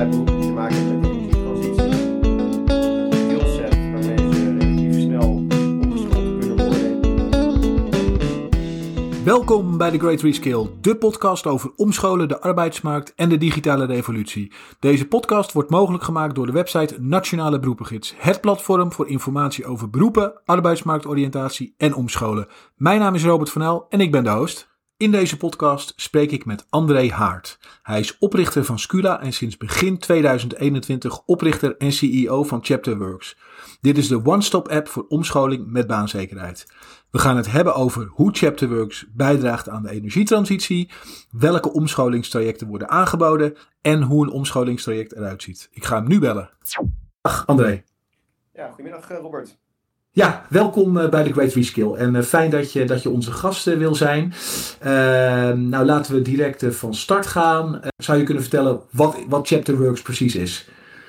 allerlei beroepen die te maken hebben met de energietransitie. Skillset waarmee ze relatief snel omgeschoold kunnen worden. Welkom bij The Great Reskill, de podcast over omscholen, de arbeidsmarkt en de digitale revolutie. Deze podcast wordt mogelijk gemaakt door de website Nationale Beroepengids, het platform voor informatie over beroepen, arbeidsmarktoriëntatie en omscholen. Mijn naam is Robert van El en ik ben de host. In deze podcast spreek ik met André Haart. Hij is oprichter van Scula en sinds begin 2021 oprichter en CEO van Chapterworks. Dit is de one-stop app voor omscholing met baanzekerheid. We gaan het hebben over hoe Chapterworks bijdraagt aan de energietransitie, welke omscholingstrajecten worden aangeboden en hoe een omscholingstraject eruit ziet. Ik ga hem nu bellen. Dag André. Ja, goedemiddag Robert. Ja, welkom bij The Great Reskill en fijn dat je onze gast wil zijn. Nou, laten we direct van start gaan. Zou je kunnen vertellen wat Chapterworks precies is?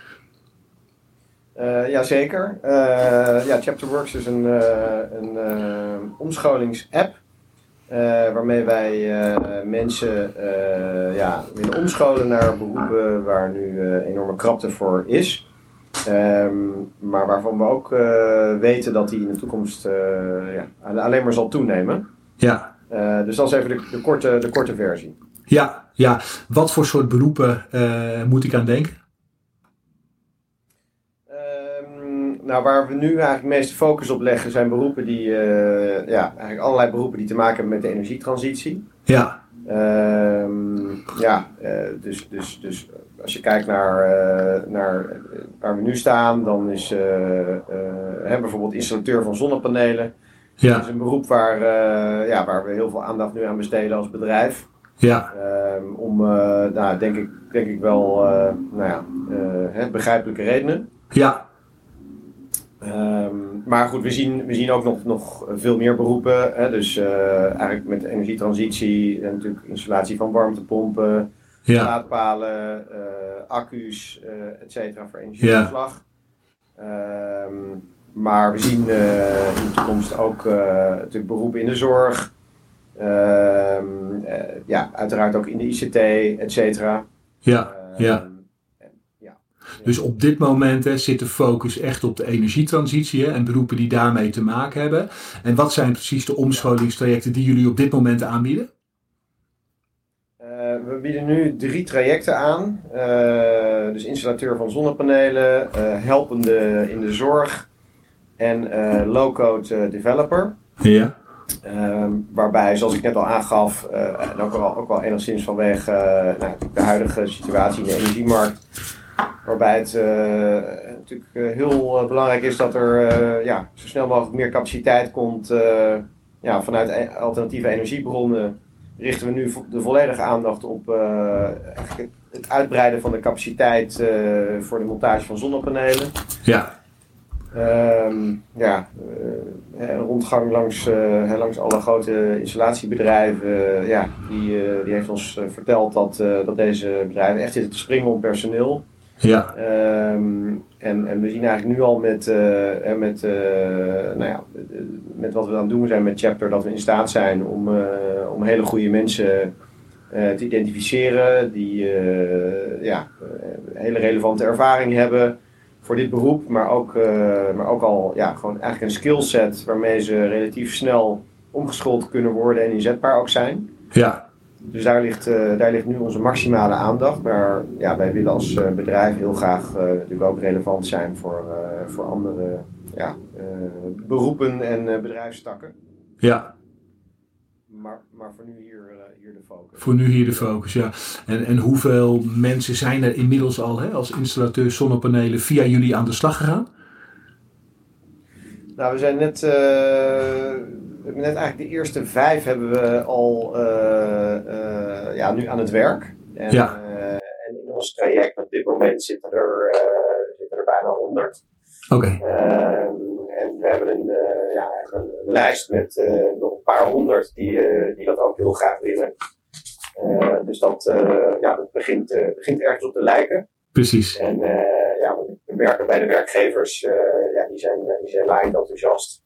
Jazeker. Chapterworks is een omscholingsapp waarmee wij mensen willen omscholen naar beroepen waar nu enorme krapte voor is. Maar waarvan we ook weten dat die in de toekomst alleen maar zal toenemen. Ja. Dus dat is even de korte versie. Ja. Wat voor soort beroepen moet ik aan denken? Waar we nu eigenlijk de meeste focus op leggen zijn beroepen die, eigenlijk allerlei beroepen die te maken hebben met de energietransitie. Ja. Dus als je kijkt naar waar we nu staan, dan is bijvoorbeeld installateur van zonnepanelen. Ja. Dat is een beroep waar we heel veel aandacht nu aan besteden als bedrijf. Ja. Denk ik wel begrijpelijke redenen. Ja. Maar goed, we zien ook nog veel meer beroepen. Dus eigenlijk met de energietransitie, natuurlijk installatie van warmtepompen, laadpalen, accu's, et cetera voor energieopslag. Maar we zien in de toekomst ook natuurlijk beroepen in de zorg. Uiteraard ook in de ICT, et cetera. Ja. Dus op dit moment zit de focus echt op de energietransitie en beroepen die daarmee te maken hebben. En wat zijn precies de omscholingstrajecten die jullie op dit moment aanbieden? We bieden nu 3 trajecten aan. Dus installateur van zonnepanelen, helpende in de zorg en low-code developer. Ja. Waarbij, zoals ik net al aangaf, en ook wel enigszins vanwege de huidige situatie in de energiemarkt, waarbij het natuurlijk heel belangrijk is dat er zo snel mogelijk meer capaciteit komt. Vanuit alternatieve energiebronnen richten we nu de volledige aandacht op het uitbreiden van de capaciteit voor de montage van zonnepanelen. Ja. Rondgang langs alle grote installatiebedrijven, die heeft ons verteld dat deze bedrijven echt zitten te springen om personeel. Ja. En we zien eigenlijk nu al met wat we aan het doen zijn met Chapter, dat we in staat zijn om hele goede mensen te identificeren die hele relevante ervaring hebben voor dit beroep, maar ook al gewoon eigenlijk een skillset waarmee ze relatief snel omgeschoold kunnen worden en inzetbaar ook zijn. Ja. Dus daar ligt nu onze maximale aandacht. Maar wij willen als bedrijf heel graag natuurlijk ook relevant zijn voor andere beroepen en bedrijfstakken. Ja. Maar voor nu hier de focus. Voor nu hier de focus, ja. En hoeveel mensen zijn er inmiddels al als installateur zonnepanelen via jullie aan de slag gegaan? Nou, we zijn net eigenlijk de eerste 5 hebben we al nu aan het werk. En in ons traject op dit moment zitten er bijna 100. Oké. En we hebben een lijst met nog een paar 100 die dat ook heel graag willen. Dus dat begint ergens op te lijken. Precies. En we merken bij de werkgevers, die zijn laaiend enthousiast.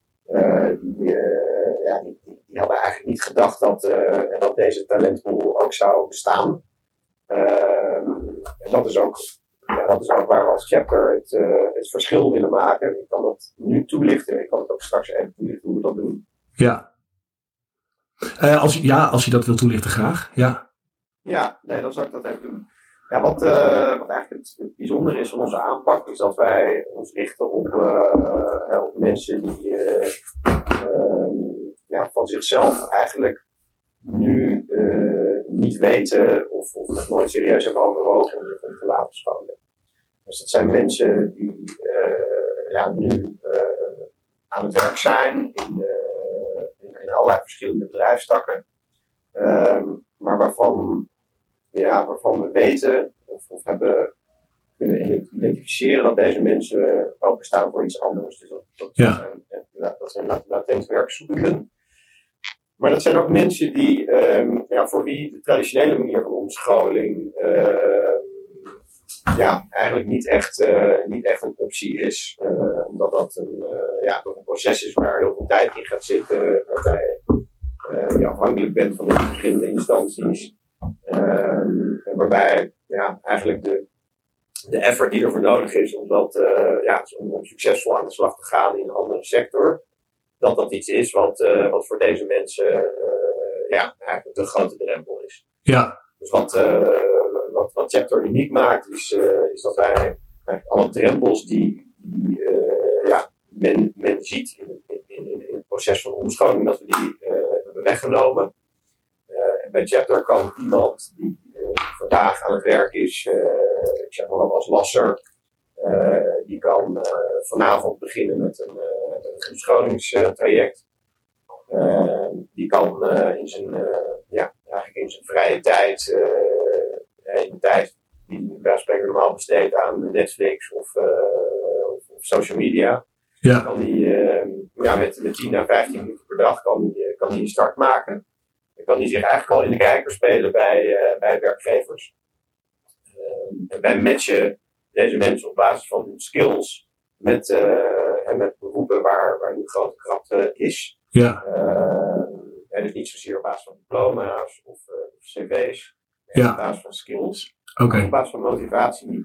Die hadden eigenlijk niet gedacht dat deze talentpool ook zou bestaan. dat is ook waar we als chapter het verschil willen maken. Ik kan dat nu toelichten. Ik kan het ook straks even toelichten hoe we dat doen. Ja. Als je dat wil toelichten, graag. Ja. Ja, nee, dan zou ik dat even doen. Ja, wat eigenlijk het bijzondere is van onze aanpak, is dat wij ons richten op mensen die van zichzelf eigenlijk nu niet weten of het nooit serieus hebben overwogen om zich te laten scholen. Dus dat zijn mensen die nu aan het werk zijn in allerlei verschillende bedrijfstakken, maar waarvan we weten of hebben kunnen identificeren dat deze mensen openstaan voor iets anders. Dus dat zijn latent werkzoekenden. Maar dat zijn ook mensen die, voor wie de traditionele manier van omscholing eigenlijk niet echt een optie is. Omdat dat een proces is waar heel veel tijd in gaat zitten, waarbij je afhankelijk bent van de verschillende instanties. Waarbij eigenlijk de effort die ervoor nodig is om succesvol aan de slag te gaan in een andere sector, dat iets is wat voor deze mensen eigenlijk de grote drempel is. Ja. Dus wat Chapter uniek maakt, is dat wij eigenlijk alle drempels die men ziet in het proces van omscholing, dat we die hebben weggenomen. Bij Chapter kan iemand die vandaag aan het werk is, ik zeg maar wel als lasser, die kan vanavond beginnen met een omscholingstraject. Die kan in zijn vrije tijd, in de tijd die bij spreken normaal besteedt aan Netflix of social media, kan die met 10 à 15 minuten per dag kan die een start maken. Dan kan die zich eigenlijk al in de kijker spelen bij werkgevers. En wij matchen deze mensen op basis van hun skills met beroepen waar nu grote kracht is. Ja. En dus niet zozeer op basis van diploma's of cv's, op basis van skills, Okay. op basis van motivatie.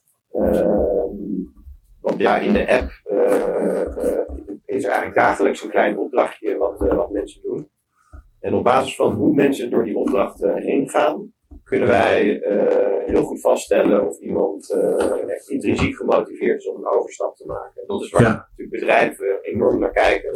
Want in de app is er eigenlijk dagelijks een klein opdrachtje wat mensen doen. En op basis van hoe mensen door die opdracht heen gaan, kunnen wij heel goed vaststellen of iemand echt intrinsiek gemotiveerd is om een overstap te maken. En dat is waar natuurlijk bedrijven enorm naar kijken.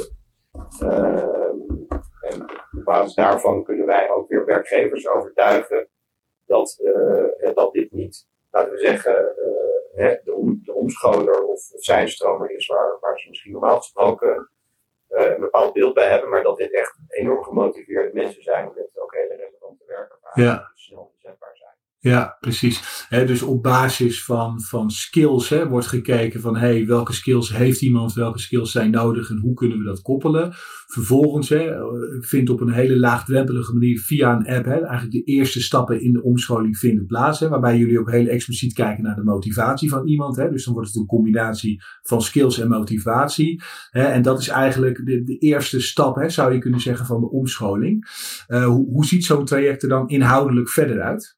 En op basis daarvan kunnen wij ook weer werkgevers overtuigen dat dit niet, laten we zeggen, de omscholer of zijnstromer is waar ze misschien normaal gesproken een bepaald beeld bij hebben, maar dat dit echt enorm gemotiveerde mensen zijn met ook hele relevante werkervaringen die snel inzetbaar zijn. Ja, precies. Dus op basis van skills wordt gekeken van welke skills heeft iemand, welke skills zijn nodig en hoe kunnen we dat koppelen. Vervolgens vindt op een hele laagdrempelige manier via een app eigenlijk de eerste stappen in de omscholing vinden plaats. Waarbij jullie ook heel expliciet kijken naar de motivatie van iemand. Dus dan wordt het een combinatie van skills en motivatie. En dat is eigenlijk de eerste stap, zou je kunnen zeggen, van de omscholing. Hoe ziet zo'n traject er dan inhoudelijk verder uit?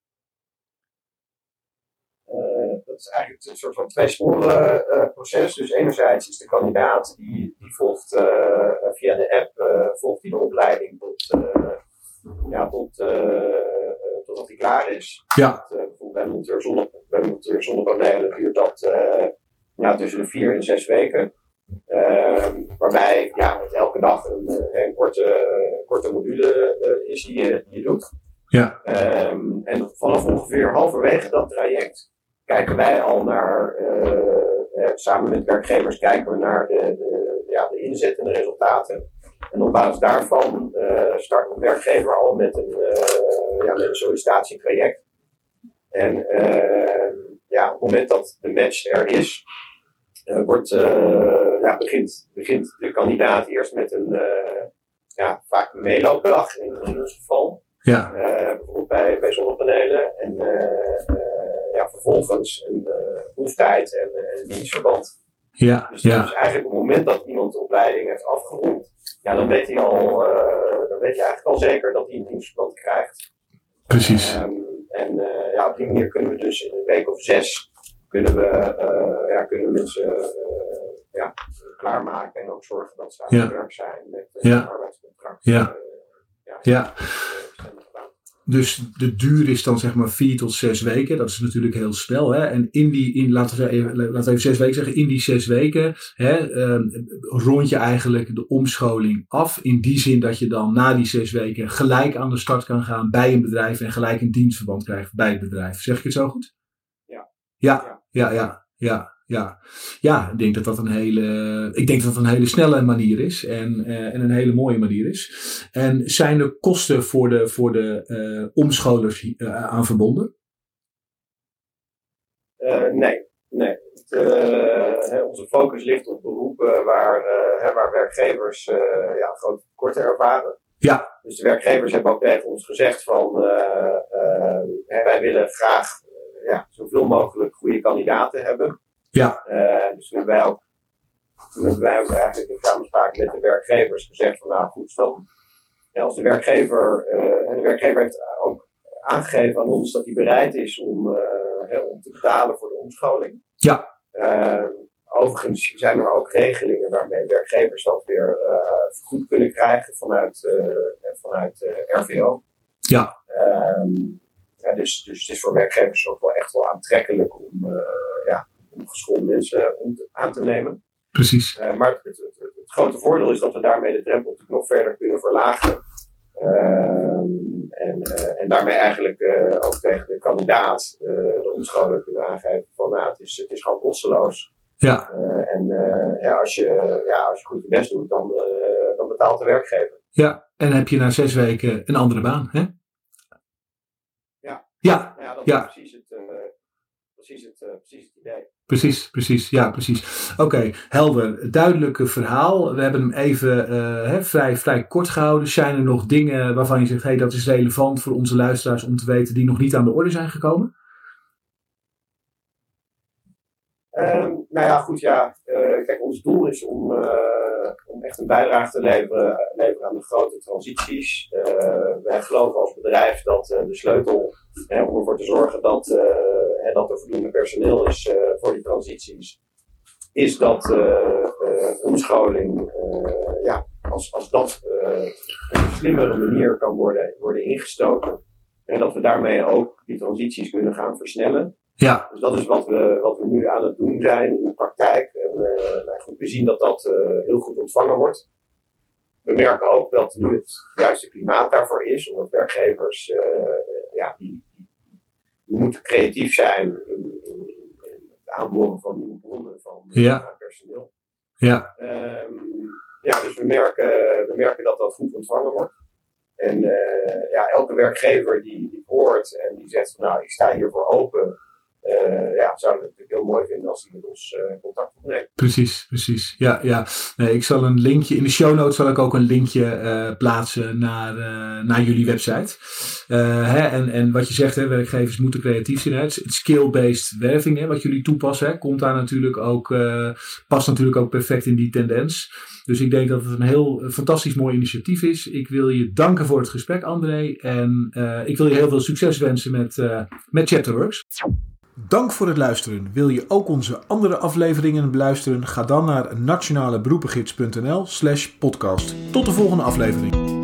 Dat is eigenlijk een soort van tweesporen proces. Dus enerzijds is de kandidaat die volgt via de app volgt die de opleiding totdat hij klaar is. Ja. Bijvoorbeeld bij monteur zonnepanelen duurt dat tussen de 4 en 6 weken. Waarbij het elke dag een korte module is die je doet. Ja. En vanaf ongeveer halverwege dat traject kijken wij al naar, samen met werkgevers kijken we naar de inzet en de resultaten. En op basis daarvan start een werkgever al met een sollicitatietraject. En op het moment dat de match er is, begint de kandidaat eerst met vaak een meeloopdag in ons geval. Ja. Bijvoorbeeld bij zonnepanelen. En vervolgens een proeftijd en een dienstverband. Ja. Dus eigenlijk op het moment dat iemand de opleiding heeft afgerond, dan weet hij eigenlijk al zeker dat hij een dienstverband krijgt. Precies. En op die manier kunnen we dus in een week of 6 kunnen we mensen klaarmaken en ook zorgen dat ze aan het werk zijn met een arbeidscontract. Dus de duur is dan zeg maar 4 tot 6 weken. Dat is natuurlijk heel snel. Hè? En laten we even 6 weken zeggen. In die 6 weken rond je eigenlijk de omscholing af. In die zin dat je dan na die 6 weken gelijk aan de start kan gaan bij een bedrijf. En gelijk een dienstverband krijgt bij het bedrijf. Zeg ik het zo goed? Ja, ik denk dat dat een hele snelle manier is en een hele mooie manier is. En zijn er kosten voor de omscholers aan verbonden? Nee. Onze focus ligt op beroepen waar werkgevers grote tekorten ervaren. Ja. Dus de werkgevers hebben ook tegen ons gezegd van wij willen graag zoveel mogelijk goede kandidaten hebben. Ja. Dus toen hebben wij ook eigenlijk in samenspraak met de werkgevers gezegd van nou goed zo. Als de werkgever heeft ook aangegeven aan ons dat hij bereid is om te betalen voor de omscholing. Ja. Overigens zijn er ook regelingen waarmee werkgevers dat weer vergoed kunnen krijgen vanuit RVO. Ja. Dus het is voor werkgevers ook wel echt wel aantrekkelijk om geschoolde mensen aan te nemen. Precies. Maar het grote voordeel is dat we daarmee de drempel natuurlijk nog verder kunnen verlagen. En daarmee eigenlijk ook tegen de kandidaat de omscholing kunnen aangeven van het is gewoon kosteloos. Ja. Als je goed je best doet, dan betaalt de werkgever. Ja, en heb je na 6 weken een andere baan, hè? Ja, dat is precies het idee. Precies. Ja, precies. Oké, helder. Duidelijk verhaal. We hebben hem even vrij kort gehouden. Zijn er nog dingen waarvan je zegt, dat is relevant voor onze luisteraars om te weten die nog niet aan de orde zijn gekomen? Kijk, ons doel is om echt een bijdrage te leveren aan de grote transities. Wij geloven als bedrijf dat de sleutel om ervoor te zorgen dat er voldoende personeel is voor die transities, is dat omscholing, als dat op een slimmere manier kan worden ingestoken. En dat we daarmee ook die transities kunnen gaan versnellen. Ja. Dus dat is wat we nu aan het doen zijn in de praktijk. En we zien dat heel goed ontvangen wordt. We merken ook dat nu het juiste klimaat daarvoor is, omdat werkgevers die moeten creatief zijn in het aanboren van nieuwe bronnen van personeel. Ja. Dus we merken dat goed ontvangen wordt. En elke werkgever die hoort en die zegt van ik sta hiervoor open. Zou het natuurlijk heel mooi vinden als hij met ons contact opneemt. Precies. Ja. Nee, ik zal een linkje, in de show notes zal ik ook een linkje plaatsen naar jullie website. En wat je zegt, werkgevers moeten creatief zijn. Het skill-based werving, wat jullie toepassen, komt daar natuurlijk ook, past natuurlijk ook perfect in die tendens. Dus ik denk dat het een heel fantastisch mooi initiatief is. Ik wil je danken voor het gesprek, André. En ik wil je heel veel succes wensen met Chapterworks. Dank voor het luisteren. Wil je ook onze andere afleveringen beluisteren? Ga dan naar nationaleberoepengids.nl/podcast. Tot de volgende aflevering.